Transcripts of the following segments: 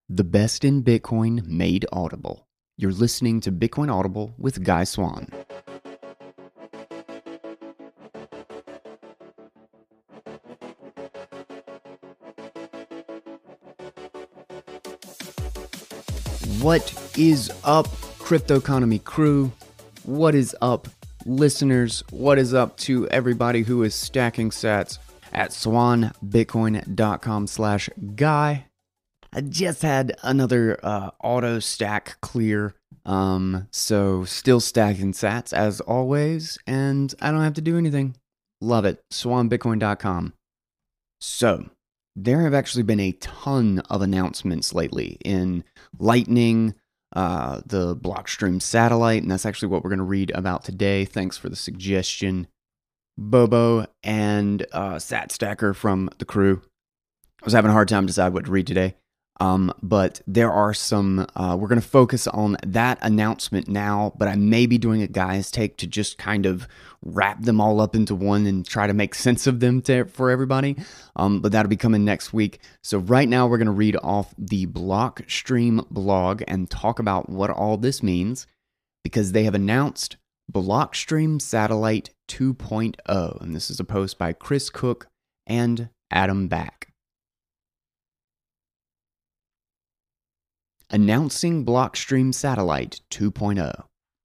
The best in Bitcoin made audible. You're listening to Bitcoin Audible with Guy Swan. What is up, Crypto Economy crew? What is up, listeners? What is up to everybody who is stacking sats at swanbitcoin.com/guy? I just had another auto stack clear, so still stacking sats as always, and I don't have to do anything. Love it. Swanbitcoin.com. So, there have actually been a ton of announcements lately in Lightning, the Blockstream satellite, and that's actually what we're going to read about today. Thanks for the suggestion, Bobo and SatStacker from the crew. I was having a hard time deciding what to read today. But there are some, we're going to focus on that announcement now, but I may be doing a guy's take to just kind of wrap them all up into one and try to make sense of them for everybody. But that'll be coming next week. So right now we're going to read off the Blockstream blog and talk about what all this means, because they have announced Blockstream Satellite 2.0. And this is a post by Chris Cook and Adam Back. Announcing Blockstream Satellite 2.0.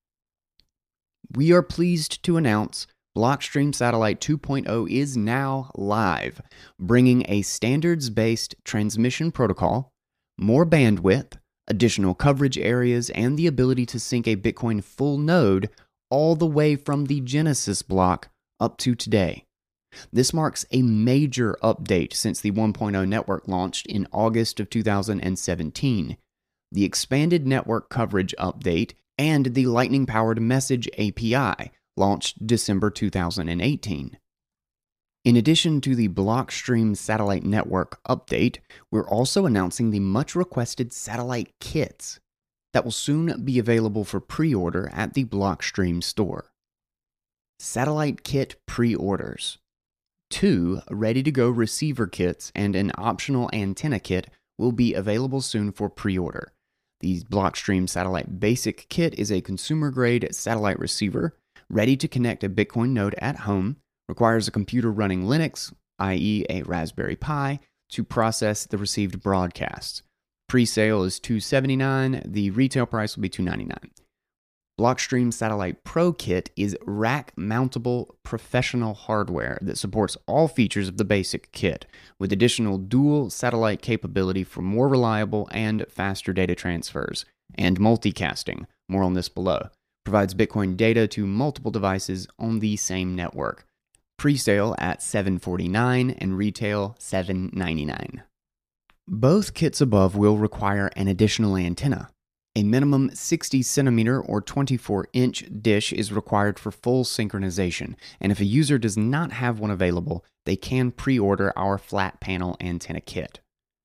We are pleased to announce Blockstream Satellite 2.0 is now live, bringing a standards-based transmission protocol, more bandwidth, additional coverage areas, and the ability to sync a Bitcoin full node all the way from the Genesis block up to today. This marks a major update since the 1.0 network launched in August of 2017. The expanded network coverage update, and the Lightning-powered Message API, launched December 2018. In addition to the Blockstream Satellite Network update, we're also announcing the much-requested Satellite Kits that will soon be available for pre-order at the Blockstream store. Satellite Kit pre-orders. 2 ready-to-go receiver kits and an optional antenna kit will be available soon for pre-order. The Blockstream Satellite Basic Kit is a consumer-grade satellite receiver, ready to connect a Bitcoin node at home, requires a computer running Linux, i.e. a Raspberry Pi, to process the received broadcasts. Pre-sale is $279, the retail price will be $299. Blockstream Satellite Pro Kit is rack-mountable professional hardware that supports all features of the basic kit, with additional dual satellite capability for more reliable and faster data transfers, and multicasting, more on this below. Provides Bitcoin data to multiple devices on the same network. Pre-sale at $749 and retail $799. Both kits above will require an additional antenna. A minimum 60cm or 24-inch dish is required for full synchronization, and if a user does not have one available, they can pre-order our flat panel antenna kit.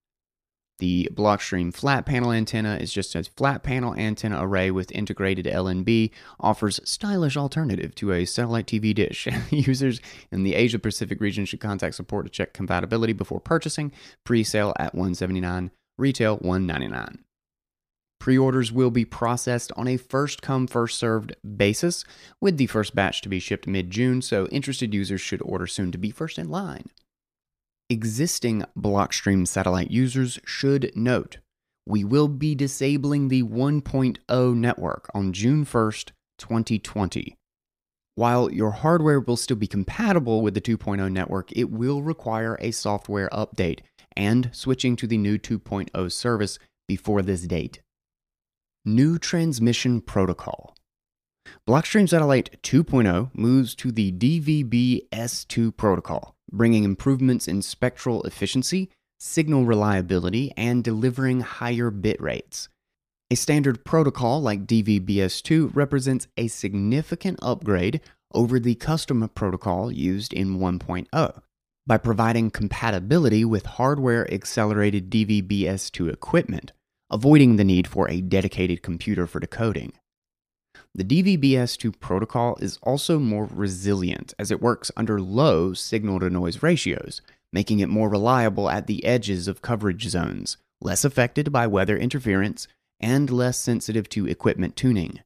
The Blockstream flat panel antenna is just a flat panel antenna array with integrated LNB, offers stylish alternative to a satellite TV dish. Users in the Asia Pacific region should contact support to check compatibility before purchasing. Pre-sale at $179, retail $199. Pre-orders will be processed on a first-come, first-served basis, with the first batch to be shipped mid-June, so interested users should order soon to be first in line. Existing Blockstream satellite users should note, we will be disabling the 1.0 network on June 1st, 2020. While your hardware will still be compatible with the 2.0 network, it will require a software update and switching to the new 2.0 service before this date. New Transmission Protocol. Blockstream Satellite 2.0 moves to the DVB-S2 protocol, bringing improvements in spectral efficiency, signal reliability, and delivering higher bit rates. A standard protocol like DVB-S2 represents a significant upgrade over the custom protocol used in 1.0. By providing compatibility with hardware-accelerated DVB-S2 equipment, avoiding the need for a dedicated computer for decoding. The DVB-S2 protocol is also more resilient as it works under low signal-to-noise ratios, making it more reliable at the edges of coverage zones, less affected by weather interference, and less sensitive to equipment tuning.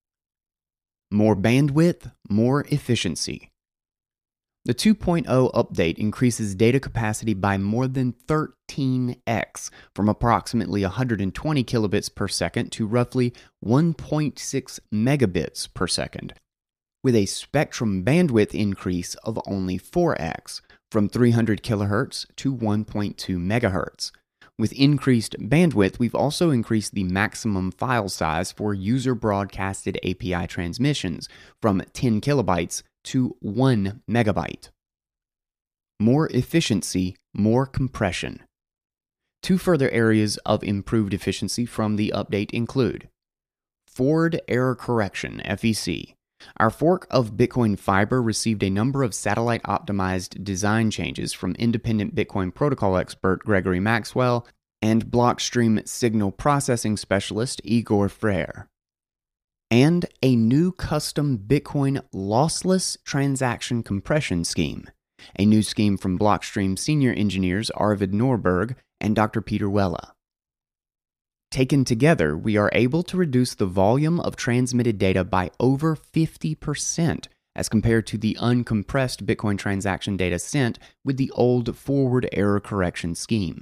More bandwidth, more efficiency. The 2.0 update increases data capacity by more than 13x, from approximately 120 kilobits per second to roughly 1.6 megabits per second, with a spectrum bandwidth increase of only 4x, from 300 kilohertz to 1.2 megahertz. With increased bandwidth, we've also increased the maximum file size for user-broadcasted API transmissions from 10 kilobytes to 1 megabyte. More efficiency, more compression. Two further areas of improved efficiency from the update include Forward Error Correction, FEC. Our fork of Bitcoin Fiber received a number of satellite-optimized design changes from independent Bitcoin protocol expert Gregory Maxwell and Blockstream signal processing specialist Igor Frere. And a new custom Bitcoin lossless transaction compression scheme, a new scheme from Blockstream senior engineers Arvid Norberg and Dr. Peter Wella. Taken together, we are able to reduce the volume of transmitted data by over 50% as compared to the uncompressed Bitcoin transaction data sent with the old forward error correction scheme.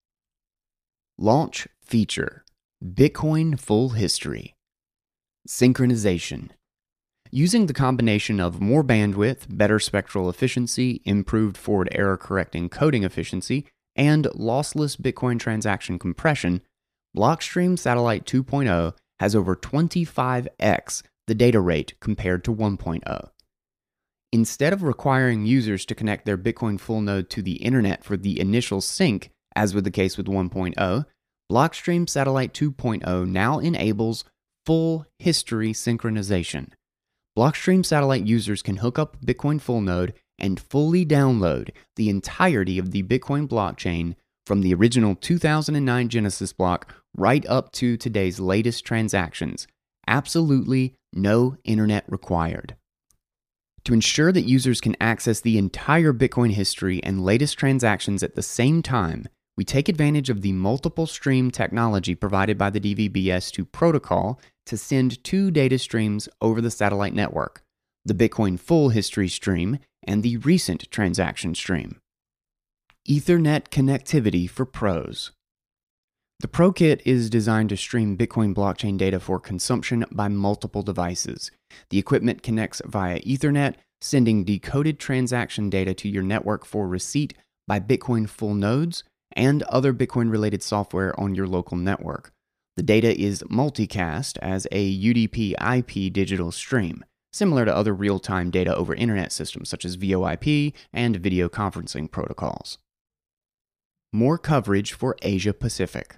Launch feature: Bitcoin Full History. Synchronization. Using the combination of more bandwidth, better spectral efficiency, improved forward error correcting coding efficiency, and lossless Bitcoin transaction compression, Blockstream Satellite 2.0 has over 25x the data rate compared to 1.0. Instead of requiring users to connect their Bitcoin full node to the internet for the initial sync, as was the case with 1.0, Blockstream Satellite 2.0 now enables full history synchronization. Blockstream Satellite users can hook up Bitcoin full node and fully download the entirety of the Bitcoin blockchain from the original 2009 Genesis block right up to today's latest transactions. Absolutely no internet required. To ensure that users can access the entire Bitcoin history and latest transactions at the same time, we take advantage of the multiple stream technology provided by the DVB-S2 protocol to send two data streams over the satellite network, the Bitcoin full history stream and the recent transaction stream. Ethernet connectivity for pros. The ProKit is designed to stream Bitcoin blockchain data for consumption by multiple devices. The equipment connects via Ethernet, sending decoded transaction data to your network for receipt by Bitcoin full nodes and other Bitcoin-related software on your local network. The data is multicast as a UDP-IP digital stream, similar to other real-time data over internet systems such as VoIP and video conferencing protocols. More coverage for Asia Pacific.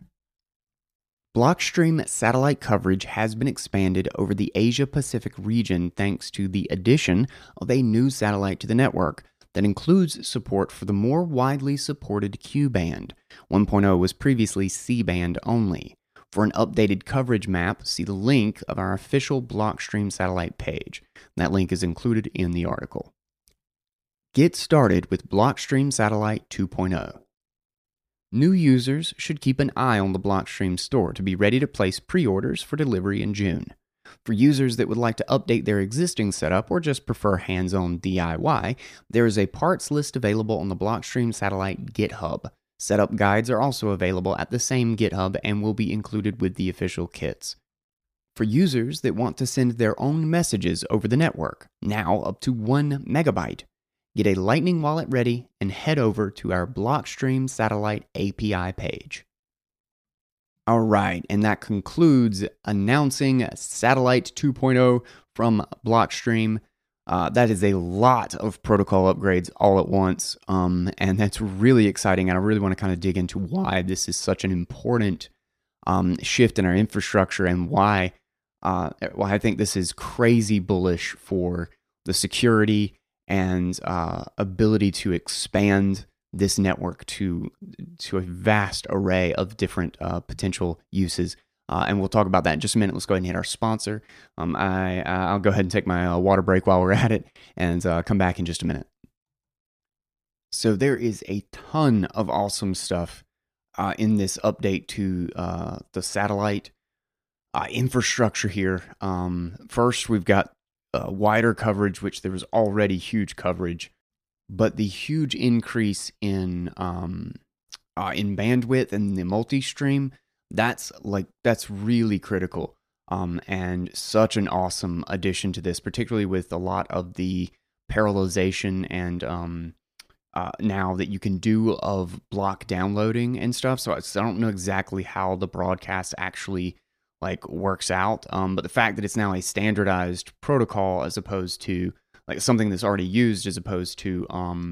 Blockstream satellite coverage has been expanded over the Asia Pacific region thanks to the addition of a new satellite to the network that includes support for the more widely supported Q-band. 1.0 was previously C-band only. For an updated coverage map, see the link of our official Blockstream satellite page. That link is included in the article. Get started with Blockstream Satellite 2.0. New users should keep an eye on the Blockstream store to be ready to place pre-orders for delivery in June. For users that would like to update their existing setup or just prefer hands-on DIY, there is a parts list available on the Blockstream Satellite GitHub. Setup guides are also available at the same GitHub and will be included with the official kits. For users that want to send their own messages over the network, now up to 1 megabyte, get a Lightning wallet ready and head over to our Blockstream Satellite API page. All right, and that concludes announcing Satellite 2.0 from Blockstream. That is a lot of protocol upgrades all at once, and that's really exciting, and I really want to kind of dig into why this is such an important shift in our infrastructure and why I think this is crazy bullish for the security and ability to expand this network to a vast array of different potential uses. And we'll talk about that in just a minute. Let's go ahead and hit our sponsor. I'll go ahead and take my water break while we're at it and come back in just a minute. So there is a ton of awesome stuff in this update to the satellite infrastructure here. First, we've got wider coverage, which there was already huge coverage, but the huge increase in bandwidth and the multi-stream, that's really critical. And such an awesome addition to this, particularly with a lot of the parallelization and now that you can do of block downloading and stuff. So I don't know exactly how the broadcast actually like works out, but the fact that it's now a standardized protocol as opposed to like something that's already used, as opposed to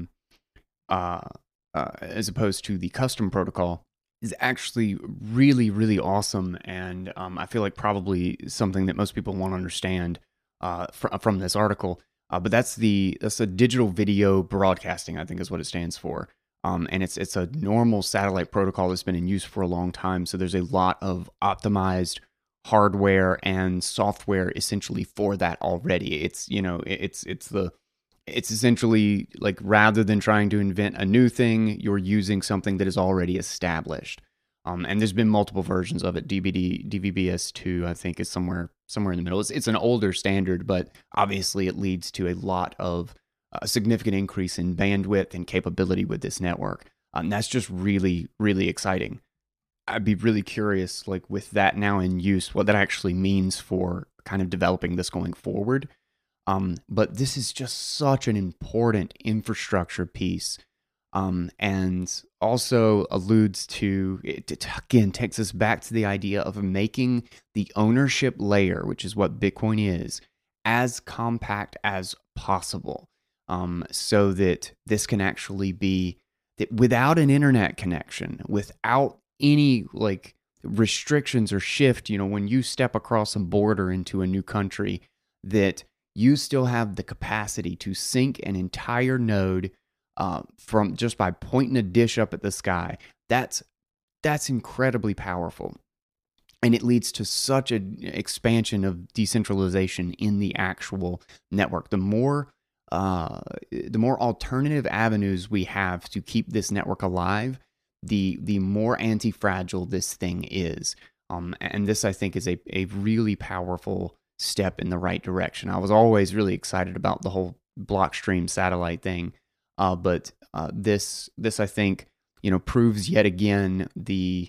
the custom protocol, is actually really, really awesome. And I feel like probably something that most people won't understand from this article. But that's a digital video broadcasting, I think is what it stands for. And it's a normal satellite protocol that's been in use for a long time. So there's a lot of optimized hardware and software essentially for that already. It's essentially like, rather than trying to invent a new thing, you're using something that is already established. And there's been multiple versions of it. DVB-S2, I think, is somewhere in the middle. It's an older standard, but obviously it leads to a lot of a significant increase in bandwidth and capability with this network. And that's just really, really exciting. I'd be really curious, like with that now in use, what that actually means for kind of developing this going forward. But this is just such an important infrastructure piece. And also alludes to, it again takes us back to the idea of making the ownership layer, which is what Bitcoin is, as compact as possible. So that this can actually be, that without an internet connection, without any like restrictions or shift, when you step across a border into a new country, that you still have the capacity to sync an entire node from just by pointing a dish up at the sky. That's incredibly powerful. And it leads to such an expansion of decentralization in the actual network. The more alternative avenues we have to keep this network alive, the more anti-fragile this thing is. And this, I think, is a really powerful step in the right direction. I was always really excited about the whole Blockstream satellite thing. But this I think, proves yet again the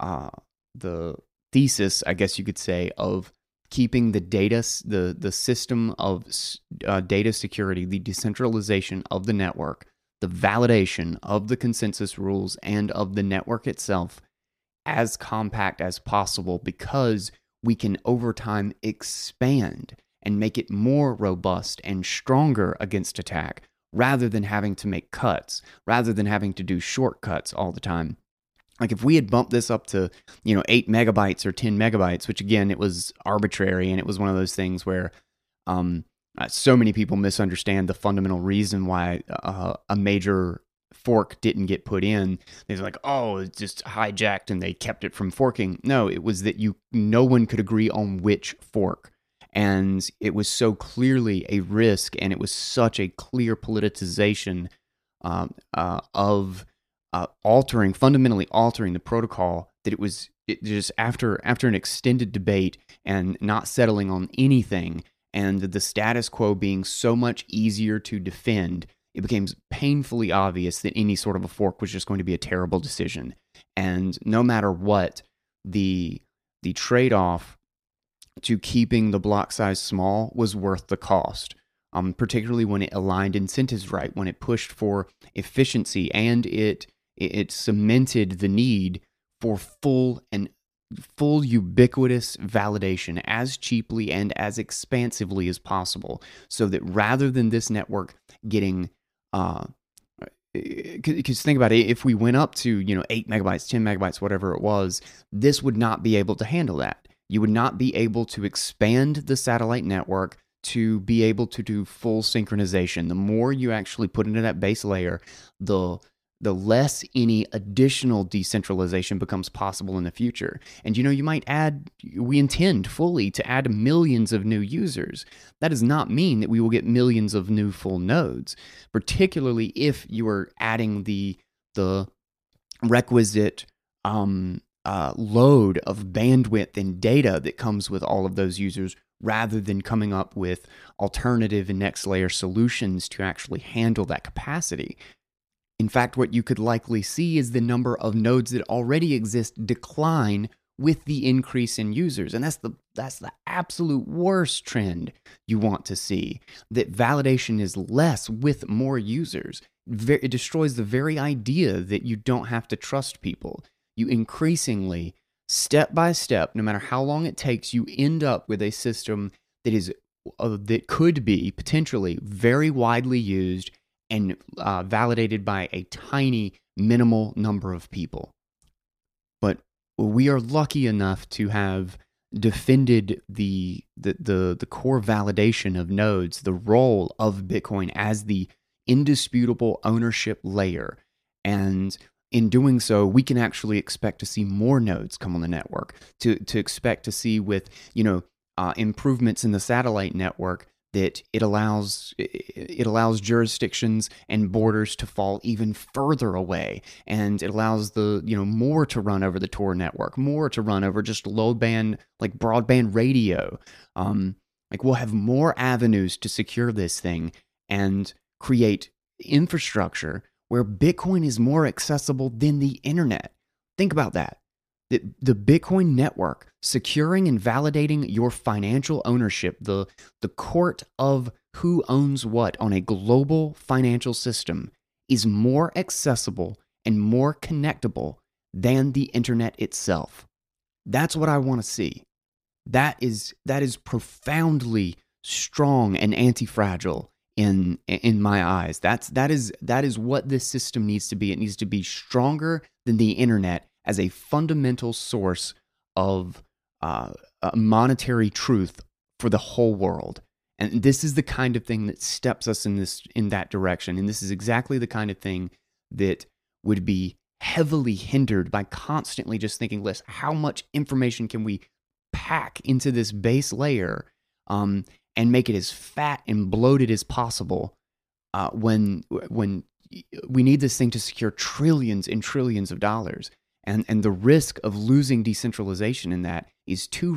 thesis, I guess you could say, of keeping the system of data security, the decentralization of the network, the validation of the consensus rules and of the network itself as compact as possible, because we can over time expand and make it more robust and stronger against attack, rather than having to make cuts, rather than having to do shortcuts all the time. Like if we had bumped this up to, 8 megabytes or 10 megabytes, which again, it was arbitrary, and it was one of those things where so many people misunderstand the fundamental reason why a major fork didn't get put in. They're like, oh, it's just hijacked and they kept it from forking. No, it was that no one could agree on which fork. And it was so clearly a risk, and it was such a clear politicization of fundamentally altering the protocol, that it just after an extended debate and not settling on anything, and the status quo being so much easier to defend, it became painfully obvious that any sort of a fork was just going to be a terrible decision. And no matter what, the trade-off to keeping the block size small was worth the cost, particularly when it aligned incentives right, when it pushed for efficiency, and it cemented the need for full ubiquitous validation as cheaply and as expansively as possible, so that rather than this network getting because think about it, if we went up to 8 megabytes, 10 megabytes, whatever it was, this would not be able to handle that. You would not be able to expand the satellite network to be able to do full synchronization. The more you actually put into that base layer, the less any additional decentralization becomes possible in the future. And we intend fully to add millions of new users. That does not mean that we will get millions of new full nodes, particularly if you are adding the requisite load of bandwidth and data that comes with all of those users, rather than coming up with alternative and next layer solutions to actually handle that capacity. In fact, what you could likely see is the number of nodes that already exist decline with the increase in users. And that's the absolute worst trend you want to see. That validation is less with more users. It destroys the very idea that you don't have to trust people. You increasingly, step by step, no matter how long it takes, you end up with a system that could be potentially very widely used and validated by a tiny, minimal number of people. But we are lucky enough to have defended the core validation of nodes, the role of Bitcoin as the indisputable ownership layer. And in doing so, we can actually expect to see more nodes come on the network, to expect to see with, improvements in the satellite network, that it allows jurisdictions and borders to fall even further away, and it allows more to run over the Tor network, more to run over just low band, like broadband radio. We'll have more avenues to secure this thing and create infrastructure where Bitcoin is more accessible than the internet. Think about that. The Bitcoin network, securing and validating your financial ownership, the court of who owns what on a global financial system, is more accessible and more connectable than the internet itself. That's what I want to see. That is profoundly strong and anti-fragile in my eyes. That is what this system needs to be. It needs to be stronger than the internet as a fundamental source of monetary truth for the whole world. And this is the kind of thing that steps us in that direction. And this is exactly the kind of thing that would be heavily hindered by constantly just thinking, listen, how much information can we pack into this base layer and make it as fat and bloated as possible when we need this thing to secure trillions and trillions of dollars. And the risk of losing decentralization in that is too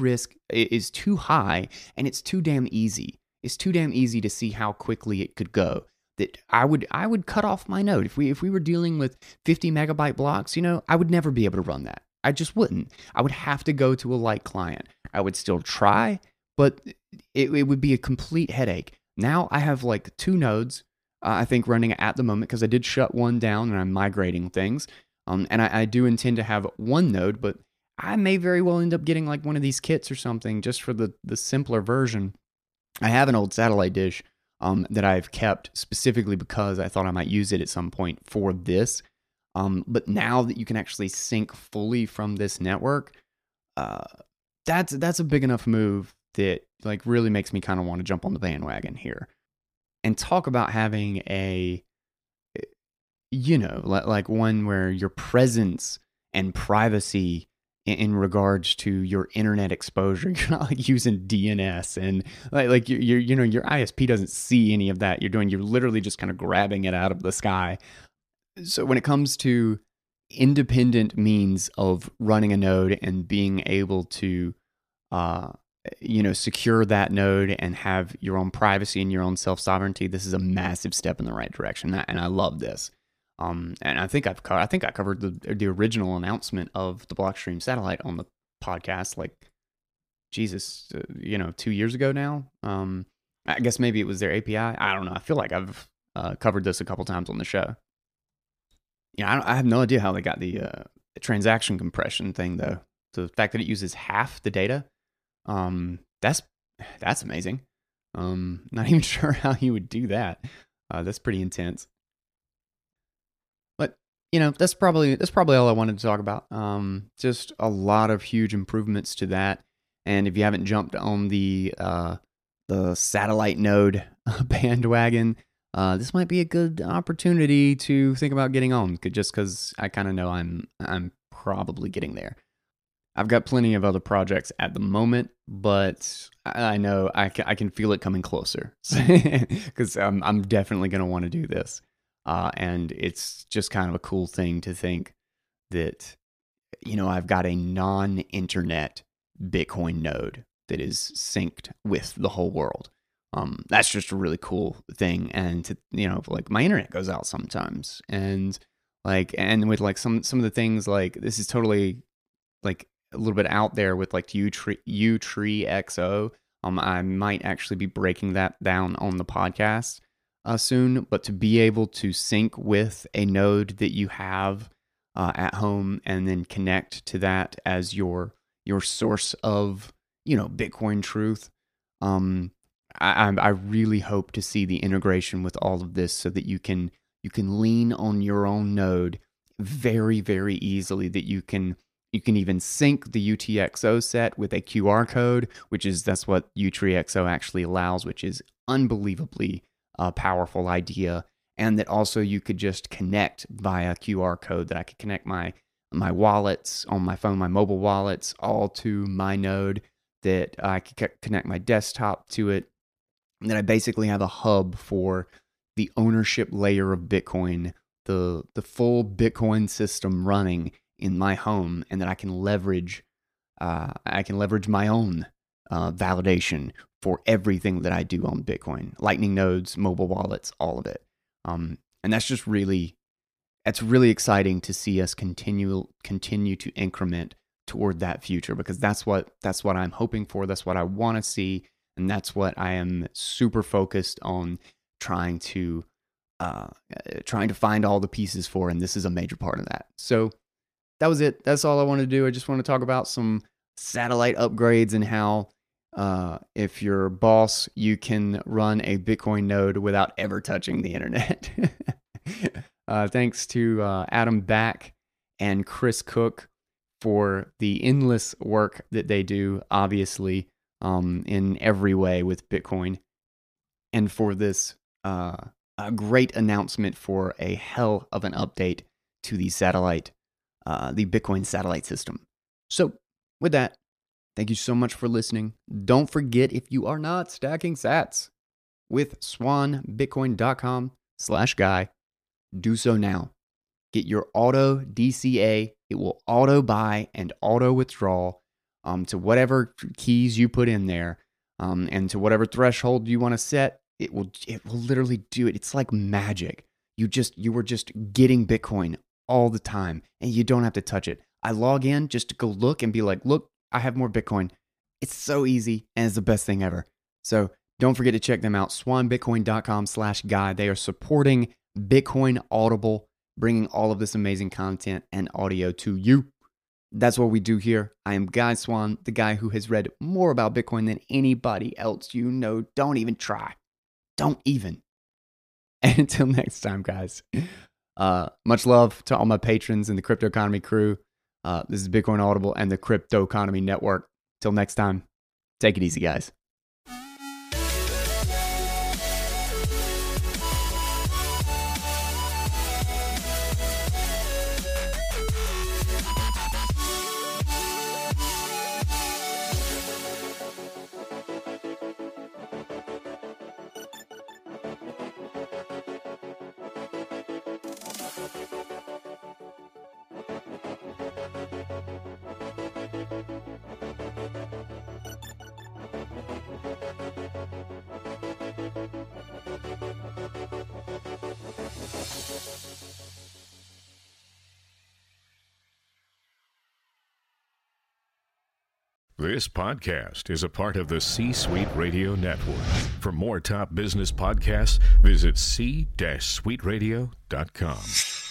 high, and it's too damn easy. It's too damn easy to see how quickly it could go. That I would cut off my node if we were dealing with 50 megabyte blocks. I would never be able to run that. I just wouldn't. I would have to go to a light client. I would still try, but it would be a complete headache. Now I have like 2 nodes, I think, running at the moment, because I did shut one down and I'm migrating things. And I do intend to have 1 node, but I may very well end up getting like one of these kits or something just for the simpler version. I have an old satellite dish that I've kept specifically because I thought I might use it at some point for this. But now that you can actually sync fully from this network, that's a big enough move that like really makes me kind of want to jump on the bandwagon here and talk about having a, like one where your presence and privacy in regards to your internet exposure, you're not like using DNS and like your ISP doesn't see any of that. You're literally just kind of grabbing it out of the sky. So when it comes to independent means of running a node and being able to, secure that node and have your own privacy and your own self-sovereignty, this is a massive step in the right direction. And I love this. And I think I covered the original announcement of the Blockstream satellite on the podcast, like, 2 years ago now. I guess maybe it was their API. I don't know. I feel like I've covered this a couple times on the show. I have no idea how they got the transaction compression thing, though. The fact that it uses half the data, that's amazing. Not even sure how you would do that. That's pretty intense. But that's probably all I wanted to talk about. Just a lot of huge improvements to that. And if you haven't jumped on the satellite node bandwagon, this might be a good opportunity to think about getting on, just because I kind of know I'm probably getting there. I've got plenty of other projects at the moment, but I know I can feel it coming closer, because I'm definitely going to want to do this. And it's just kind of a cool thing to think that I've got a non-internet Bitcoin node that is synced with the whole world. That's just a really cool thing. And like my internet goes out sometimes, and with like some of the things, like this is totally like a little bit out there with like UTreeXO. I might actually be breaking that down on the podcast soon, but to be able to sync with a node that you have at home and then connect to that as your source of Bitcoin truth. I really hope to see the integration with all of this so that you can lean on your own node very, very easily, that you can even sync the UTXO set with a QR code, that's what UTreeXO actually allows, which is unbelievably powerful idea. And that also you could just connect via QR code, that I could connect my wallets on my phone, my mobile wallets, all to my node, that I could connect my desktop to it. And then I basically have a hub for the ownership layer of Bitcoin, the full Bitcoin system running in my home, and that I can leverage my own validation for everything that I do on Bitcoin, Lightning nodes, mobile wallets, all of it. And that's really exciting to see us continue to increment toward that future, because that's what I'm hoping for. That's what I want to see, and that's what I am super focused on trying to find all the pieces for. And this is a major part of that. So that was it. That's all I want to do. I just want to talk about some satellite upgrades and how if you're boss, you can run a Bitcoin node without ever touching the internet. Thanks to Adam Back and Chris Cook for the endless work that they do, obviously, in every way with Bitcoin, and for this a great announcement for a hell of an update to the Bitcoin satellite system. So with that, thank you so much for listening. Don't forget, if you are not stacking sats with swanbitcoin.com/guy, do so now. Get your auto DCA. It will auto buy and auto withdraw to whatever keys you put in there, and to whatever threshold you want to set. It will literally do it. It's like magic. You were just getting Bitcoin all the time, and you don't have to touch it. I log in just to go look and be like, look, I have more Bitcoin. It's so easy, and it's the best thing ever. So don't forget to check them out, swanbitcoin.com/guy. They are supporting Bitcoin Audible, bringing all of this amazing content and audio to you. That's what we do here. I am Guy Swan, the guy who has read more about Bitcoin than anybody else you know. Don't even try. Don't even. And until next time, guys, much love to all my patrons and the Crypto Economy crew. This is Bitcoin Audible and the Crypto Economy Network. Till next time, take it easy, guys. This podcast is a part of the C-Suite Radio Network. For more top business podcasts, visit c-suiteradio.com.